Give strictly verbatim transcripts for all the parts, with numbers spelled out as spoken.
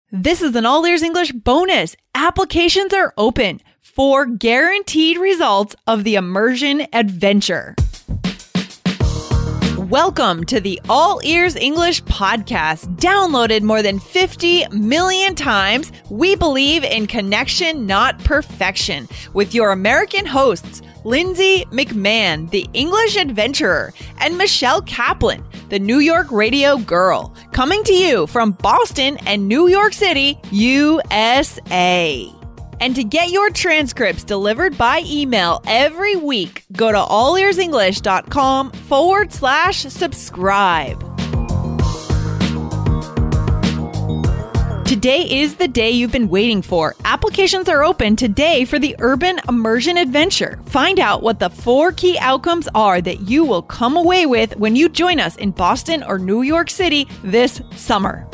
This is an All Ears English bonus. Applications are open for guaranteed results of the immersion adventure. Welcome to the All Ears English podcast. Downloaded more than fifty million times, we believe in connection, not perfection. With your American hosts, Lindsay McMahon, the English adventurer, and Michelle Kaplan, the New York radio girl, coming to you from Boston and New York City, U S A. And to get your transcripts delivered by email every week, go to allearsenglish.com forward slash subscribe. Today is the day you've been waiting for. Applications are open today for the Urban Immersion Adventure. Find out what the four key outcomes are that you will come away with when you join us in Boston or New York City this summer.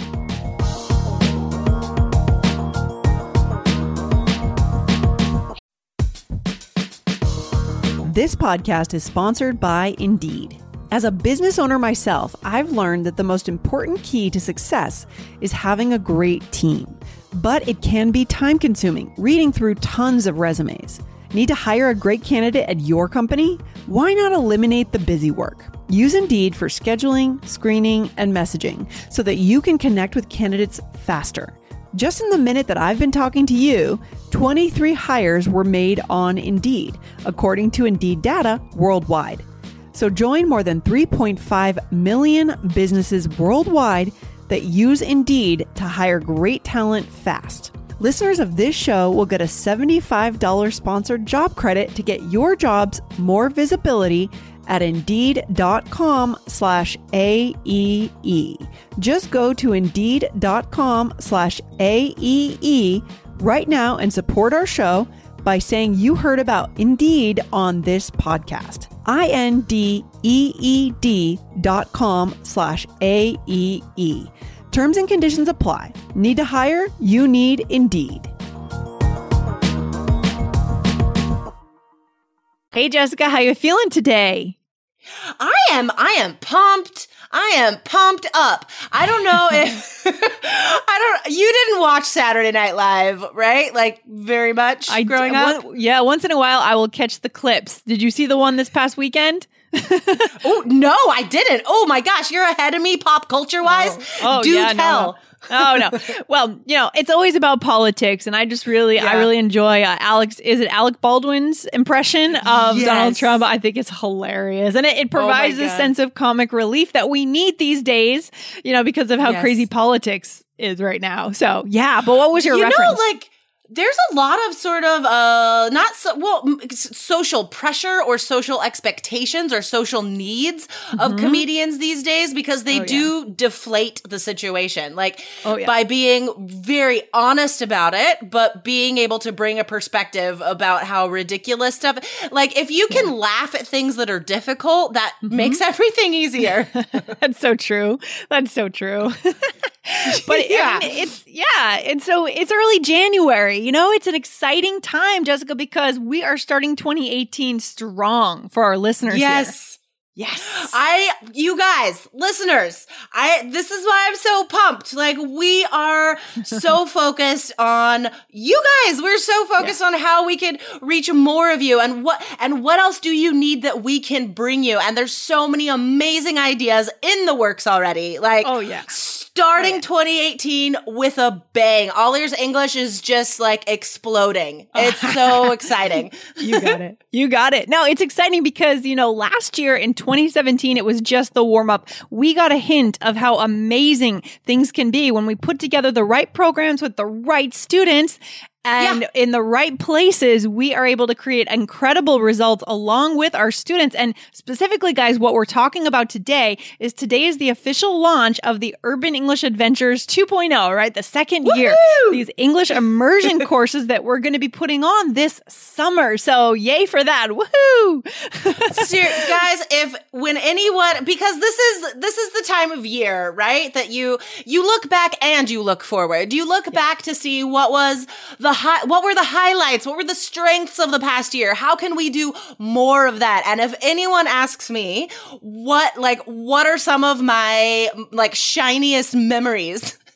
This podcast is sponsored by Indeed. As a business owner myself, I've learned that the most important key to success is having a great team. But it can be time-consuming, reading through tons of resumes. Need to hire a great candidate at your company? Why not eliminate the busy work? Use Indeed for scheduling, screening, and messaging so that you can connect with candidates faster. Just in the minute that I've been talking to you, twenty-three hires were made on Indeed, according to Indeed data worldwide. So join more than three point five million businesses worldwide that use Indeed to hire great talent fast. Listeners of this show will get a seventy-five dollars sponsored job credit to get your jobs more visibility at Indeed.com slash AEE. Just go to Indeed.com slash AEE right now and support our show by saying you heard about Indeed on this podcast. I-N-D-E-E-D dot com slash A-E-E. Terms and conditions apply. Need to hire? You need Indeed. Hey, Jessica, how you feeling today? I am, I am pumped. I am pumped up. I don't know if, I don't, you didn't watch Saturday Night Live, right? Like very much I, growing up? One, yeah, once in a while I will catch the clips. Did you see the one this past weekend? Oh, no, I didn't. Oh my gosh, you're ahead of me pop culture wise. Oh, oh Do yeah, tell. No, no. Oh, no. Well, you know, it's always about politics. And I just really, yeah. I really enjoy uh, Alex, is it Alec Baldwin's impression of yes. Donald Trump? I think it's hilarious. And it, it provides oh a sense of comic relief that we need these days, you know, because of how yes. crazy politics is right now. So, yeah. But what was your you reference? know, like, there's a lot of sort of, uh, not so, well, social pressure or social expectations or social needs mm-hmm. of comedians these days because they oh, do yeah. deflate the situation. Like, oh, yeah. by being very honest about it, but being able to bring a perspective about how ridiculous stuff. Like, if you can yeah. laugh at things that are difficult, that mm-hmm. makes everything easier. That's so true. That's so true. But yeah. I mean, it's, yeah. And so it's early January. You know, it's an exciting time, Jessica, because we are starting twenty eighteen strong for our listeners. Yes. Here. Yes. I, you guys, listeners, I, this is why I'm so pumped. Like, we are so focused on you guys. We're so focused yeah. on how we can reach more of you and what, and what else do you need that we can bring you? And there's so many amazing ideas in the works already. Like, oh, yeah. Starting oh, yeah. twenty eighteen with a bang. All Ears English is just like exploding. It's so exciting. You got it. You got it. No, it's exciting because, you know, last year in twenty seventeen, it was just the warm up. We got a hint of how amazing things can be when we put together the right programs with the right students. And yeah. in the right places, we are able to create incredible results along with our students. And specifically, guys, what we're talking about today is today is the official launch of the Urban English Adventures two point oh, right? The second Woo-hoo! year. These English immersion courses that we're going to be putting on this summer. So yay for that. Woohoo! Ser- guys, if when anyone, because this is this is the time of year, right? That you you look back and you look forward. You look yeah. back to see what was the Hi- what were the highlights? What were the strengths of the past year? How can we do more of that? And if anyone asks me what, like, what are some of my like shiniest memories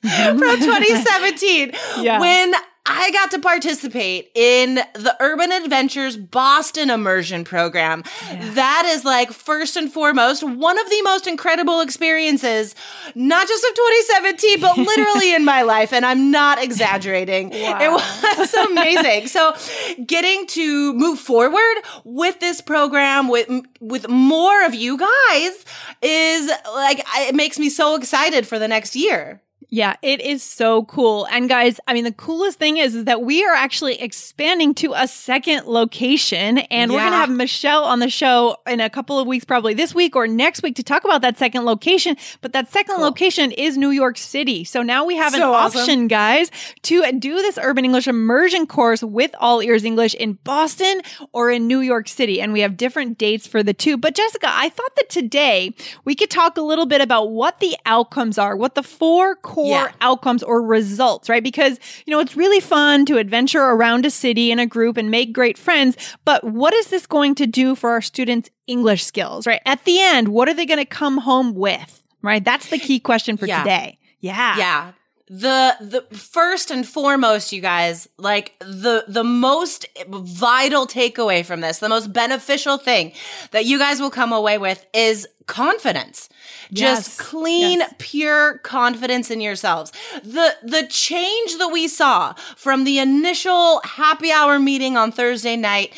from twenty seventeen yeah. when I got to participate in the Urban Adventures Boston Immersion Program. Yeah. That is like, first and foremost, one of the most incredible experiences, not just of twenty seventeen, but literally in my life. And I'm not exaggerating. Wow. It was amazing. So getting to move forward with this program with, with more of you guys is like, it makes me so excited for the next year. Yeah, it is so cool. And guys, I mean, the coolest thing is, is that we are actually expanding to a second location, and yeah. we're going to have Michelle on the show in a couple of weeks, probably this week or next week, to talk about that second location. But that second cool. location is New York City. So now we have so an awesome. option, guys, to do this Urban English immersion course with All Ears English in Boston or in New York City. And we have different dates for the two. But Jessica, I thought that today we could talk a little bit about what the outcomes are, what the four core Yeah. outcomes or results, right? Because, you know, it's really fun to adventure around a city in a group and make great friends. But what is this going to do for our students' English skills, right? At the end, what are they going to come home with, right? That's the key question for yeah. today. Yeah. Yeah. The the first and foremost, you guys, like the the most vital takeaway from this, the most beneficial thing that you guys will come away with is confidence. Yes. Just clean, yes. pure confidence in yourselves. The the change that we saw from the initial happy hour meeting on Thursday night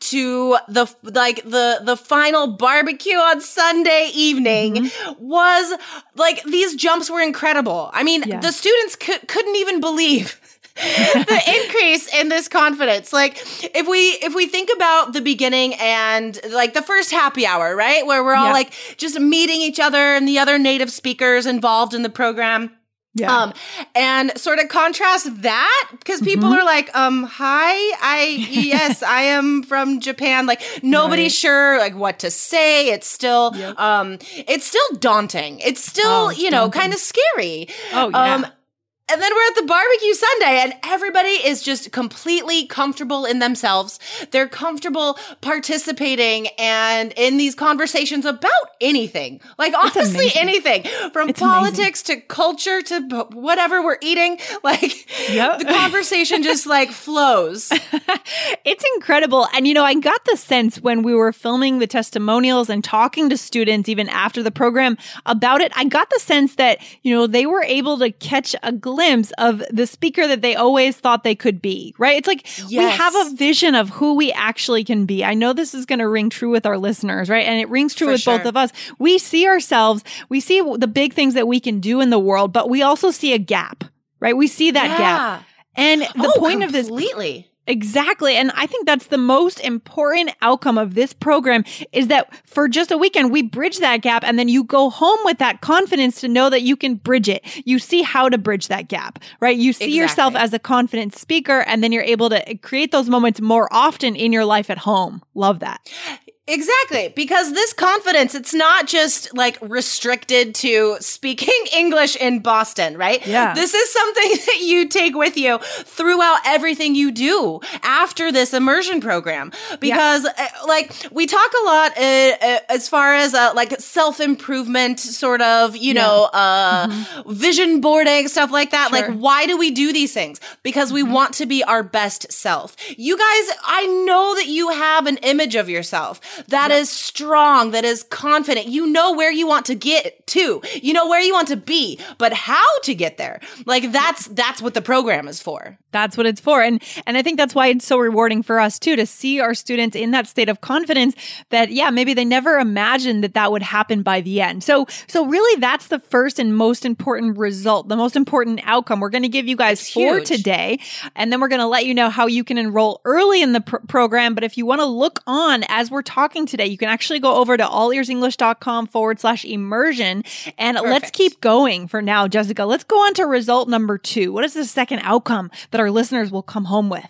to the like the the final barbecue on Sunday evening mm-hmm. was like, these jumps were incredible. I mean, yeah. the students could, couldn't even believe the increase in this confidence. Like, if we if we think about the beginning and like the first happy hour, right, where we're all yeah. like just meeting each other and the other native speakers involved in the program. Yeah. Um, and sort of contrast that, because people mm-hmm. are like, um, hi, I, yes, I am from Japan. Like, nobody's right. sure like what to say. It's still, yep. um, it's still daunting. It's still, oh, it's you know, kind of scary. Oh, yeah. Um, And then we're at the barbecue Sunday and everybody is just completely comfortable in themselves. They're comfortable participating and in these conversations about anything. Like, honestly, anything from it's politics amazing. to culture to whatever we're eating. Like, yep. the conversation just like flows. It's incredible. And, you know, I got the sense when we were filming the testimonials and talking to students even after the program about it, I got the sense that, you know, they were able to catch a glimpse glimpse of the speaker that they always thought they could be, right? It's like yes. we have a vision of who we actually can be. I know this is going to ring true with our listeners, right? And it rings true For with sure. both of us. We see ourselves, we see the big things that we can do in the world, but we also see a gap, right? We see that yeah. gap. And the oh, point of this completely. Exactly. And I think that's the most important outcome of this program is that for just a weekend, we bridge that gap and then you go home with that confidence to know that you can bridge it. You see how to bridge that gap, right? You see exactly. yourself as a confident speaker and then you're able to create those moments more often in your life at home. Love that. Exactly. Because this confidence, it's not just like restricted to speaking English in Boston, right? Yeah. This is something that you take with you throughout everything you do after this immersion program. Because yeah. uh, like we talk a lot uh, uh, as far as uh, like self-improvement sort of, you yeah. know, uh, mm-hmm. vision boarding, stuff like that. Sure. Like, why do we do these things? Because we mm-hmm. want to be our best self. You guys, I know that you have an image of yourself that yep. is strong, that is confident. You know where you want to get to. You know where you want to be, but how to get there. Like that's that's what the program is for. That's what it's for. And and I think that's why it's so rewarding for us too, to see our students in that state of confidence that, yeah, maybe they never imagined that that would happen by the end. So so really that's the first and most important result, the most important outcome. We're going to give you guys it's four huge. today, and then we're going to let you know how you can enroll early in the pr- program. But if you want to look on as we're talking today, you can actually go over to allearsenglish.com forward slash immersion. And Perfect. Let's keep going for now, Jessica. Let's go on to result number two. What is the second outcome that our listeners will come home with?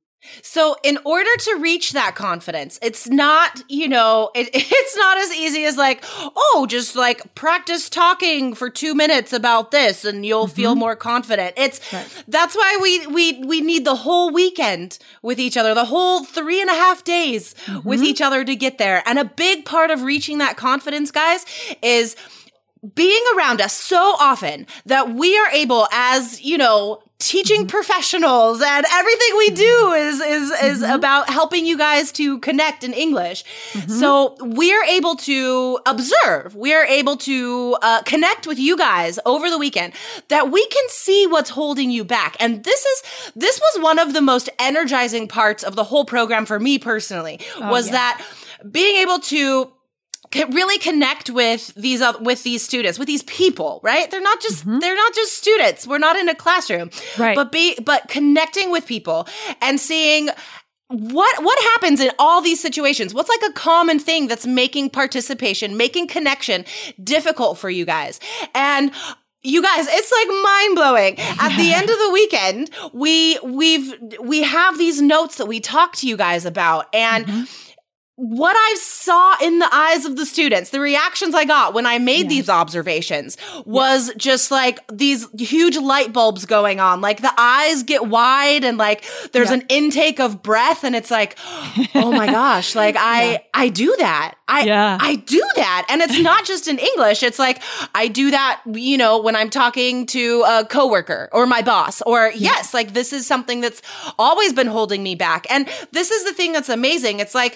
So in order to reach that confidence, it's not, you know, it, it's not as easy as like, oh, just like practice talking for two minutes about this and you'll mm-hmm. feel more confident. It's, right. that's why we, we, we need the whole weekend with each other, the whole three and a half days mm-hmm. with each other to get there. And a big part of reaching that confidence, guys, is being around us so often that we are able, as, you know, teaching mm-hmm. professionals, and everything we do is is is mm-hmm. about helping you guys to connect in English. Mm-hmm. So we're able to observe, we're able to uh, connect with you guys over the weekend, that we can see what's holding you back. And this is this was one of the most energizing parts of the whole program for me personally, oh, was yeah. that being able to really connect with these uh, with these students, with these people, right? They're not just mm-hmm. they're not just students. We're not in a classroom, right? But be but connecting with people and seeing what what happens in all these situations. What's like a common thing that's making participation, making connection difficult for you guys? And you guys, it's like mind blowing. At the end of the weekend, we we've we have these notes that we talk to you guys about, and. Mm-hmm. What I saw in the eyes of the students, the reactions I got when I made yeah. these observations was yeah. just like these huge light bulbs going on. Like the eyes get wide and like there's yeah. an intake of breath, and it's like, oh my gosh, like I, yeah. I do that. I, yeah. I do that. And it's not just in English. It's like, I do that, you know, when I'm talking to a coworker or my boss, or yeah. yes, like this is something that's always been holding me back. And this is the thing that's amazing. It's like,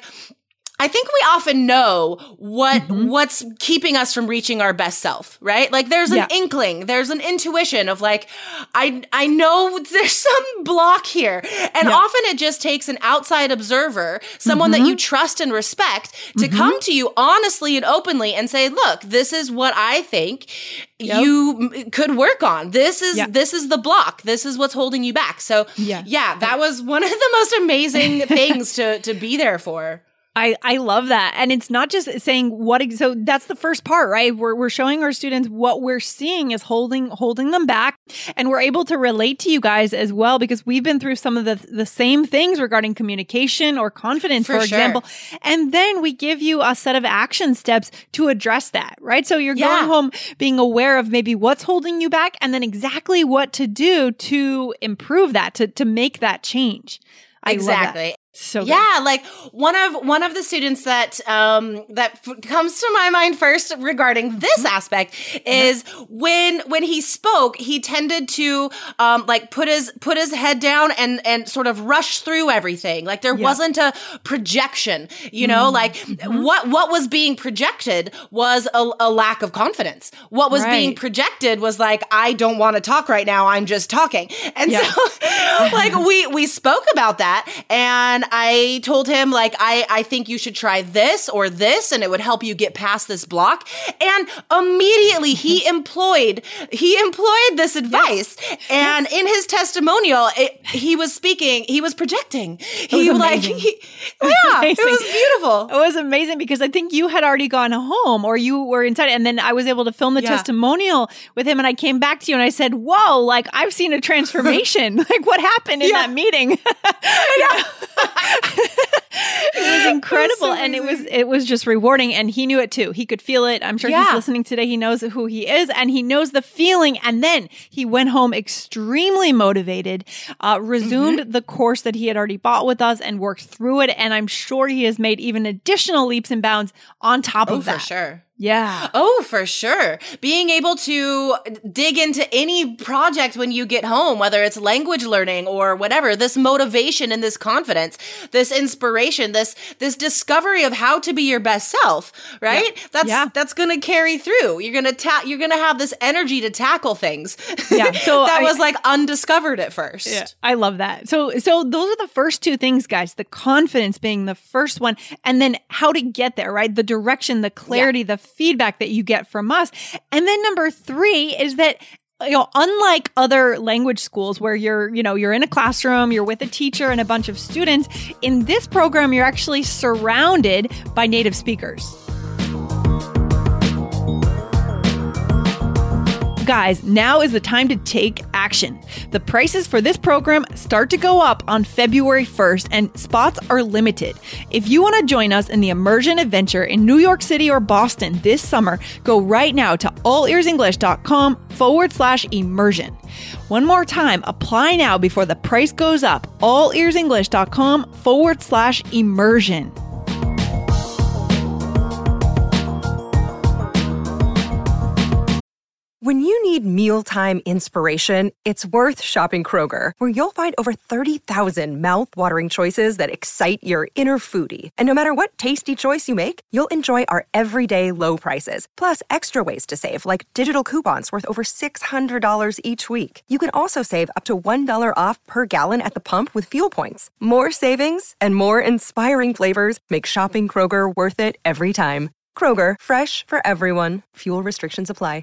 I think we often know what mm-hmm. what's keeping us from reaching our best self, right? Like there's an yeah. inkling, there's an intuition of like, I I know there's some block here. And yeah. often it just takes an outside observer, someone mm-hmm. that you trust and respect, to mm-hmm. come to you honestly and openly and say, look, this is what I think yep. you m- could work on. This is yep. this is the block. This is what's holding you back. So yeah, yeah that was one of the most amazing things to to be there for. I, I love that. And it's not just saying what, so that's the first part, right? We're, we're showing our students what we're seeing is holding, holding them back. And we're able to relate to you guys as well, because we've been through some of the, the same things regarding communication or confidence, for, for sure. example. And then we give you a set of action steps to address that, right? So you're yeah. going home being aware of maybe what's holding you back, and then exactly what to do to improve that, to, to make that change. I exactly. So good. Yeah, like one of one of the students that um that f- comes to my mind first regarding this aspect is mm-hmm. when when he spoke, he tended to um like put his put his head down and and sort of rush through everything. Like there yeah. wasn't a projection, you know, mm-hmm. like mm-hmm. what what was being projected was a, a lack of confidence. What was right. being projected was like, I don't want to talk right now, I'm just talking. And yeah. so like we we spoke about that, and I told him, like, I, I think you should try this or this, and it would help you get past this block. And immediately he employed, he employed this advice. Yes. And yes. in his testimonial, it, he was speaking, he was projecting. He was like, he, yeah, it was beautiful. It was amazing, because I think you had already gone home, or you were inside, and then I was able to film the yeah. testimonial with him, and I came back to you and I said, whoa, like I've seen a transformation. Like what happened in yeah. that meeting? Yeah. It was incredible, it was so and it was it was just rewarding, and he knew it too. He could feel it. I'm sure yeah. he's listening today. He knows who he is, and he knows the feeling. And then he went home extremely motivated, uh, resumed mm-hmm. the course that he had already bought with us, and worked through it. And I'm sure he has made even additional leaps and bounds on top oh, of that. For sure. Yeah. Oh, for sure. Being able to dig into any project when you get home, whether it's language learning or whatever, this motivation and this confidence, this inspiration, this this discovery of how to be your best self, right? Yeah. That's yeah. that's going to carry through. You're going to ta- you're going to have this energy to tackle things. Yeah. So that I, was like undiscovered at first. Yeah. I love that. So so those are the first two things, guys. The confidence being the first one, and then how to get there, right? The direction, the clarity, yeah. the feedback that you get from us. And then number three is that, you know, unlike other language schools where you're, you know, you're in a classroom, you're with a teacher and a bunch of students, in this program, you're actually surrounded by native speakers. Guys, now is the time to take action. The prices for this program start to go up on February first, and spots are limited. If you want to join us in the immersion adventure in New York City or Boston this summer, go right now to allearsenglish.com forward slash immersion. One more time, apply now before the price goes up. allearsenglish.com forward slash immersion. need mealtime inspiration, it's worth shopping Kroger, where you'll find over thirty thousand mouth-watering choices that excite your inner foodie. And no matter what tasty choice you make, you'll enjoy our everyday low prices, plus extra ways to save, like digital coupons worth over six hundred dollars each week. You can also save up to one dollar off per gallon at the pump with fuel points. More savings and more inspiring flavors make shopping Kroger worth it every time. Kroger, fresh for everyone. Fuel restrictions apply.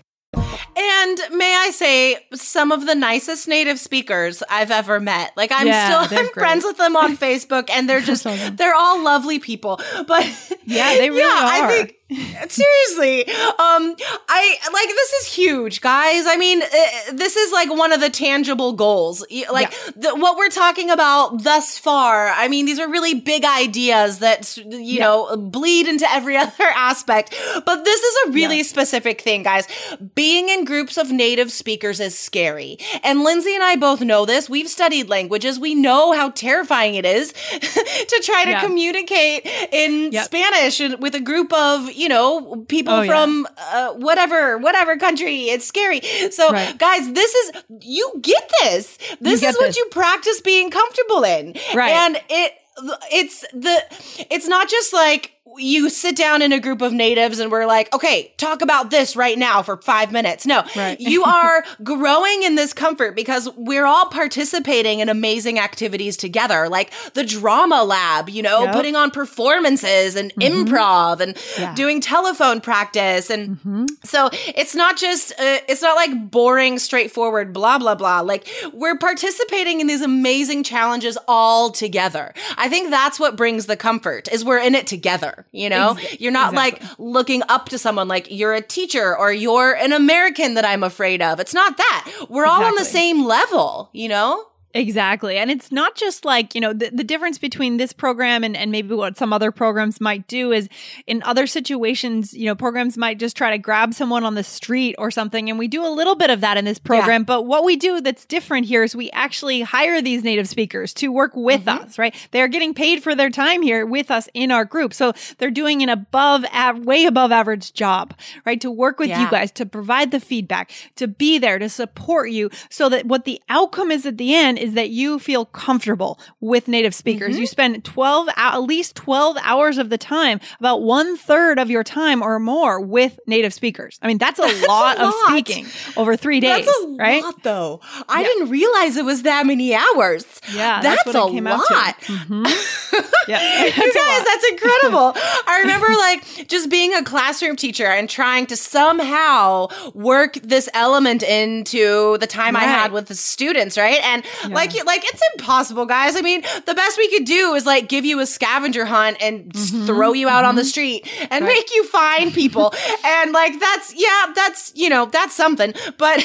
And may I say, some of the nicest native speakers I've ever met. Like, I'm Yeah, still I'm they're friends great. with them on Facebook, and they're just, they're all lovely people. But Yeah, they really yeah, are. I think, seriously, um, I, like, this is huge, guys. I mean, uh, this is like one of the tangible goals. Y- Like, the, what we're talking about thus far, I mean, these are really big ideas that, you Yeah. know, bleed into every other aspect. But this is a really Yeah. specific thing, guys. Being in groups of native speakers is scary. And Lindsay and I both know this. We've studied languages. We know how terrifying it is to try to Yeah. communicate in Yep. Spanish and with a group of, you know, people Oh, yeah. from uh, whatever, whatever country. It's scary. So, Right. guys, this is, you get this. This get is what this. you practice being comfortable in. Right. And it, it's the, it's not just like, you sit down in a group of natives and we're like, okay, talk about this right now for five minutes. No, Right. you are growing in this comfort because we're all participating in amazing activities together, like the drama lab, you know, Yep. putting on performances and improv and Yeah. doing telephone practice. And Mhm. so it's not just, uh, it's not like boring, straightforward, blah, blah, blah. Like, we're participating in these amazing challenges all together. I think that's what brings the comfort, is we're in it together. You know, Ex- you're not exactly. like looking up to someone like you're a teacher or you're an American that I'm afraid of. It's not that. We're all on the Exactly. same level, you know? Exactly. And it's not just like, you know, the, the difference between this program and, and maybe what some other programs might do is in other situations, you know, programs might just try to grab someone on the street or something. And we do a little bit of that in this program. Yeah. But what we do that's different here is we actually hire these native speakers to work with Mm-hmm. us, right? They're getting paid for their time here with us in our group. So they're doing an above, av- way above average job, right? To work with you Yeah. guys, to provide the feedback, to be there, to support you so that what the outcome is at the end is that you feel comfortable with native speakers. Mm-hmm. You spend twelve, at least twelve hours of the time, about one third of your time or more with native speakers. I mean, that's a That's lot a of lot. speaking over three days, That's a right? lot, though. I Yeah. didn't realize it was that many hours. Yeah, that's, that's what a it came out lot. to. Mhm. Yeah, You that's a guys, lot. that's incredible. I remember like just being a classroom teacher and trying to somehow work this element into the time I Right. had with the students, right? And Yeah. like, like it's impossible, guys. I mean, the best we could do is like give you a scavenger hunt and just throw you out on the street and Right. make you find people. And like, that's, yeah, that's, you know, that's something. But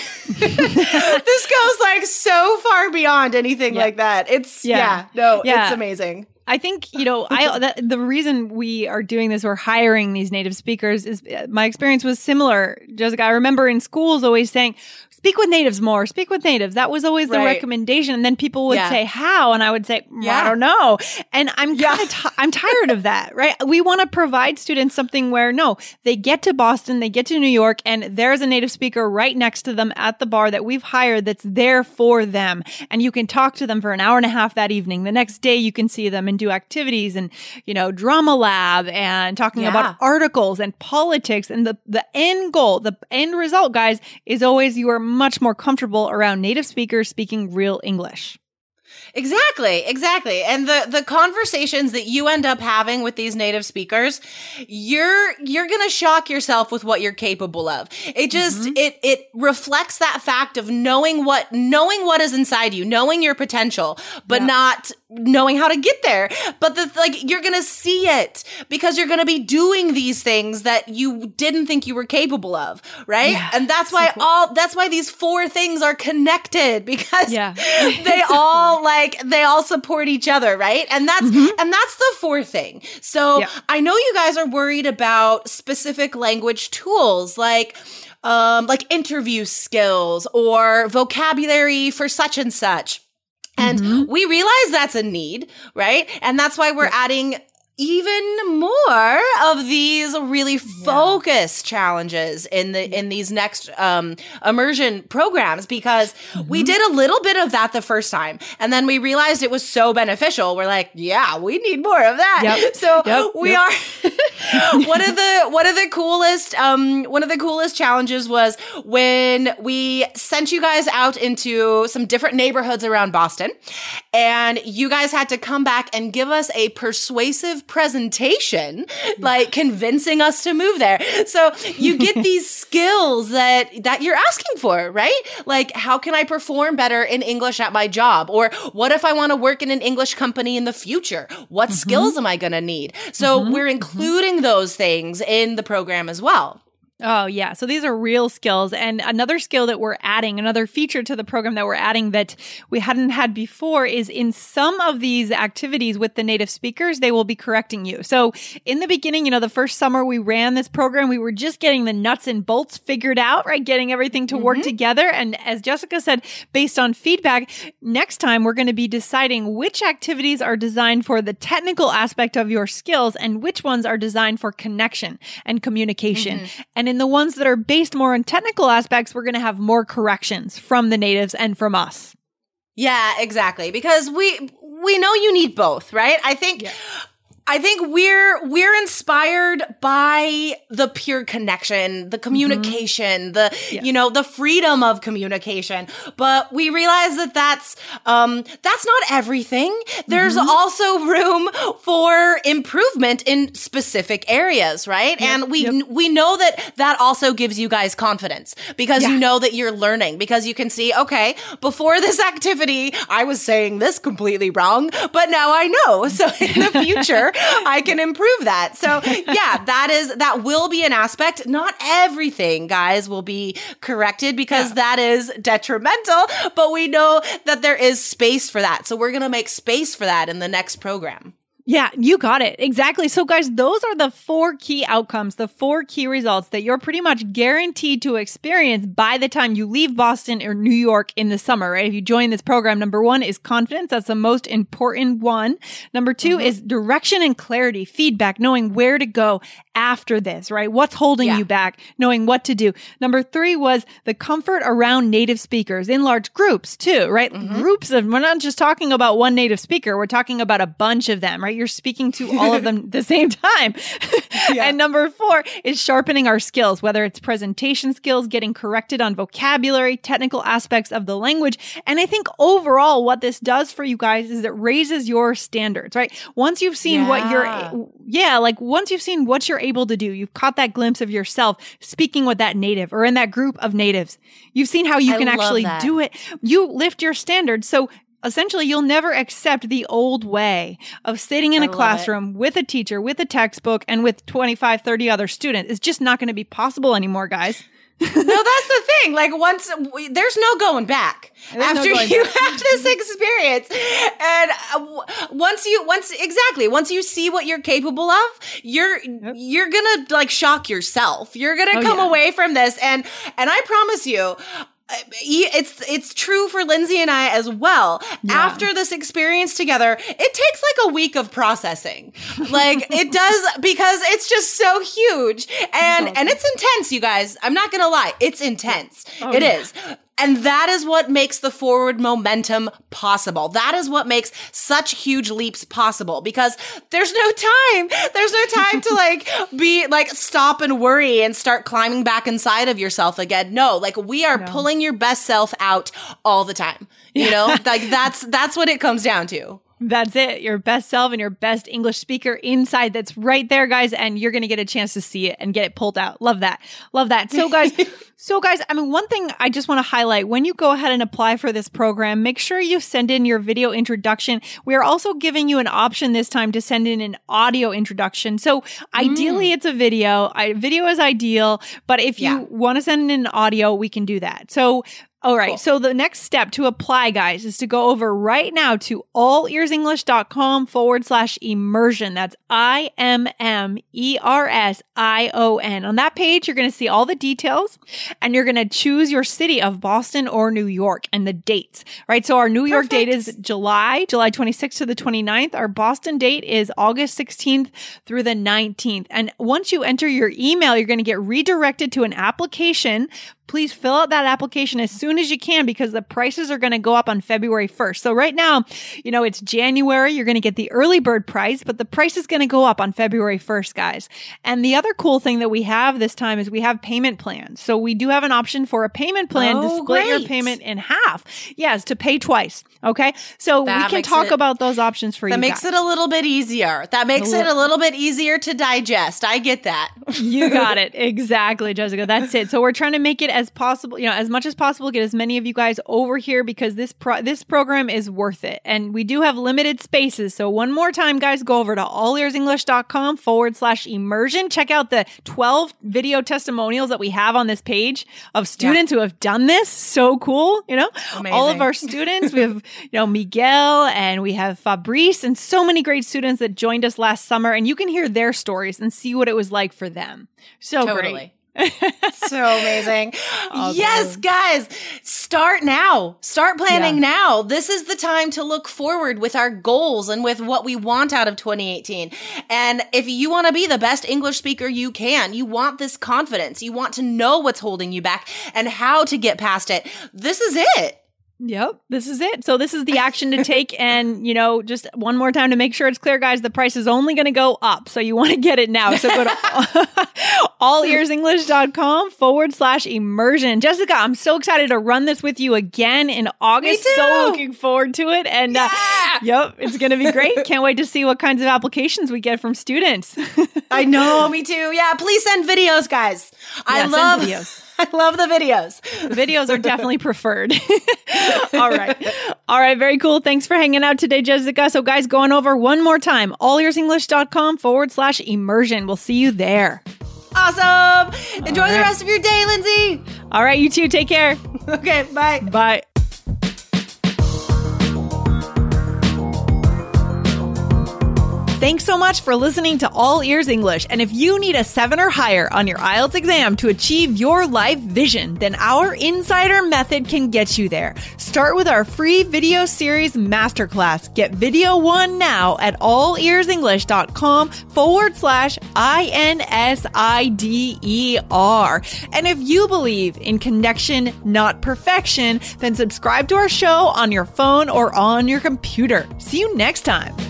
this goes like so far beyond anything Yeah. like that. It's, Yeah. yeah, no, Yeah. it's amazing. I think, you know, I that, the reason we are doing this, we're hiring these native speakers is uh, my experience was similar. Jessica, I remember in schools always saying, speak with natives more, speak with natives. That was always the Right. recommendation. And then people would Yeah. say, how? And I would say, "Mm, Yeah. I don't know. And I'm kind of, t- I'm tired of that, right? We want to provide students something where no, they get to Boston, they get to New York, and there's a native speaker right next to them at the bar that we've hired that's there for them. And you can talk to them for an hour and a half that evening. The next day you can see them and do activities and, you know, drama lab and talking Yeah. about articles and politics. And the, the end goal, the end result, guys, is always you are much more comfortable around native speakers speaking real English. Exactly, exactly. And the the conversations that you end up having with these native speakers, you're you're going to shock yourself with what you're capable of. It just Mm-hmm. it it reflects that fact of knowing what knowing what is inside you, knowing your potential, but Yeah. not knowing how to get there. But the like you're going to see it because you're going to be doing these things that you didn't think you were capable of, right? Yeah, And that's so why cool. all that's why these four things are connected because Yeah. they all like they all support each other, right? And that's and that's the fourth thing. So Yeah. I know you guys are worried about specific language tools like um like interview skills or vocabulary for such and such. And we realize that's a need, right? And that's why we're adding even more of these really focused yeah. challenges in the in these next um, immersion programs, because mm-hmm. we did a little bit of that the first time, and then we realized it was so beneficial. We're like, yeah, we need more of that. Yep. So yep. we yep. are one of the one of the coolest um, one of the coolest challenges was when we sent you guys out into some different neighborhoods around Boston, and you guys had to come back and give us a persuasive presentation, like convincing us to move there. So you get these skills that that you're asking for, right? Like, how can I perform better in English at my job? Or what if I want to work in an English company in the future? What mm-hmm. skills am I going to need? So mm-hmm. we're including mm-hmm. those things in the program as well. Oh, yeah. So these are real skills. And another skill that we're adding, another feature to the program that we're adding that we hadn't had before is in some of these activities with the native speakers, they will be correcting you. So in the beginning, you know, the first summer we ran this program, we were just getting the nuts and bolts figured out, right? Getting everything to mm-hmm. work together. And as Jessica said, based on feedback, next time we're going to be deciding which activities are designed for the technical aspect of your skills and which ones are designed for connection and communication. Mm-hmm. And in the ones that are based more on technical aspects, we're going to have more corrections from the natives and from us. Yeah, exactly. Because we we know you need both, right? I think yeah. I think we're we're inspired by the pure connection, the communication, mm-hmm. the yeah. you know, the freedom of communication. But we realize that that's um, that's not everything. There's mm-hmm. also room for improvement in specific areas, right? Yep. And we yep. we know that that also gives you guys confidence, because yeah. you know that you're learning, because you can see, okay, before this activity, I was saying this completely wrong, but now I know. So in the future, I can improve that. So yeah, that is, that will be an aspect. Not everything, guys, will be corrected, because yeah. that is detrimental, but we know that there is space for that. So we're going to make space for that in the next program. Yeah, you got it. Exactly. So guys, those are the four key outcomes, the four key results that you're pretty much guaranteed to experience by the time you leave Boston or New York in the summer, right? If you join this program, number one is confidence. That's the most important one. Number two mm-hmm. is direction and clarity, feedback, knowing where to go after this, right? What's holding yeah. you back, knowing what to do. Number three was the comfort around native speakers in large groups too, right? Mm-hmm. Groups of, we're not just talking about one native speaker. We're talking about a bunch of them, right? You're speaking to all of them at the same time. Yeah. And number four is sharpening our skills, whether it's presentation skills, getting corrected on vocabulary, technical aspects of the language. And I think overall what this does for you guys is it raises your standards, right? Once you've seen yeah. what you're, yeah, like once you've seen what you're able to do, you've caught that glimpse of yourself speaking with that native or in that group of natives. You've seen how you I can actually that. do it. You lift your standards. So essentially, you'll never accept the old way of sitting in I a classroom it. with a teacher, with a textbook, and with twenty-five, thirty other students. It's just not going to be possible anymore, guys. No, that's the thing. Like once, we, there's no going back there's after no going you back. have this experience. And uh, once you, once, exactly, once you see what you're capable of, you're, yep. you're going to like shock yourself. You're going to oh, come yeah. away from this. And, and I promise you, It's it's true for Lindsay and I as well. Yeah. After this experience together, it takes like a week of processing. Like it does, because it's just so huge. And okay. and it's intense, you guys. I'm not going to lie. It's intense. Oh, it yeah. is. And that is what makes the forward momentum possible. That is what makes such huge leaps possible, because there's no time. There's no time to like be like stop and worry and start climbing back inside of yourself again. No, like we are no. pulling your best self out all the time. You yeah. know, like that's that's what it comes down to. That's it. Your best self and your best English speaker inside. That's right there, guys. And you're going to get a chance to see it and get it pulled out. Love that. Love that. So guys, so guys, I mean, one thing I just want to highlight, when you go ahead and apply for this program, make sure you send in your video introduction. We are also giving you an option this time to send in an audio introduction. So ideally mm. it's a video. I, video is ideal, but if yeah. you want to send in an audio, we can do that. So All right. Cool. So the next step to apply, guys, is to go over right now to allearsenglish.com forward slash immersion. That's I M M E R S I O N. On that page, you're going to see all the details and you're going to choose your city of Boston or New York and the dates, right? So our New York Perfect. date is July, July twenty-sixth to the twenty-ninth. Our Boston date is August sixteenth through the nineteenth. And once you enter your email, you're going to get redirected to an application. Please fill out that application as soon as you can because the prices are going to go up on February first. So right now, you know, it's January. You're going to get the early bird price, but the price is going to go up on February first, guys. And the other cool thing that we have this time is we have payment plans. So we do have an option for a payment plan Oh, to split your great. payment in half. Yes, to pay twice. Okay. So That we can makes talk it- about those options for you That makes guys. it a little bit easier. That makes it a little bit easier to digest. I get that. You got it. Exactly, Jessica. That's it. So we're trying to make it as possible, you know, as much as possible, get as many of you guys over here because this pro- this program is worth it. And we do have limited spaces. So one more time, guys, go over to allearsenglish.com forward slash immersion. Check out the twelve video testimonials that we have on this page of students who have done this. So cool. You know, Amazing. all of our students, we have, you know, Miguel and we have Fabrice and so many great students that joined us last summer. And you can hear their stories and see what it was like for them. So Totally. great. So amazing. Awesome. Yes, guys, start now. Start planning Yeah. now. This is the time to look forward with our goals and with what we want out of twenty eighteen. And if you want to be the best English speaker you can, you want this confidence, you want to know what's holding you back and how to get past it. This is it. Yep, this is it. So this is the action to take. And, you know, just one more time to make sure it's clear, guys, the price is only going to go up. So you want to get it now. So go to allearsenglish.com forward slash immersion. Jessica, I'm so excited to run this with you again in August. Me too. So looking forward to it. And Yeah. uh, yep, it's going to be great. Can't wait to see what kinds of applications we get from students. I know, me too. Yeah, please send videos, guys. I Yeah, send love videos. I love the videos. Videos are definitely preferred. All right. All right. Very cool. Thanks for hanging out today, Jessica. So guys, going over one more time, allearsenglish.com forward slash immersion. We'll see you there. Awesome. Enjoy right. the rest of your day, Lindsay. All right. You too. Take care. Okay, bye. Bye. Thanks so much for listening to All Ears English. And if you need a seven or higher on your I E L T S exam to achieve your life vision, then our Insider Method can get you there. Start with our free video series masterclass. Get video one now at allearsenglish.com forward slash I N S I D E R. And if you believe in connection, not perfection, then subscribe to our show on your phone or on your computer. See you next time.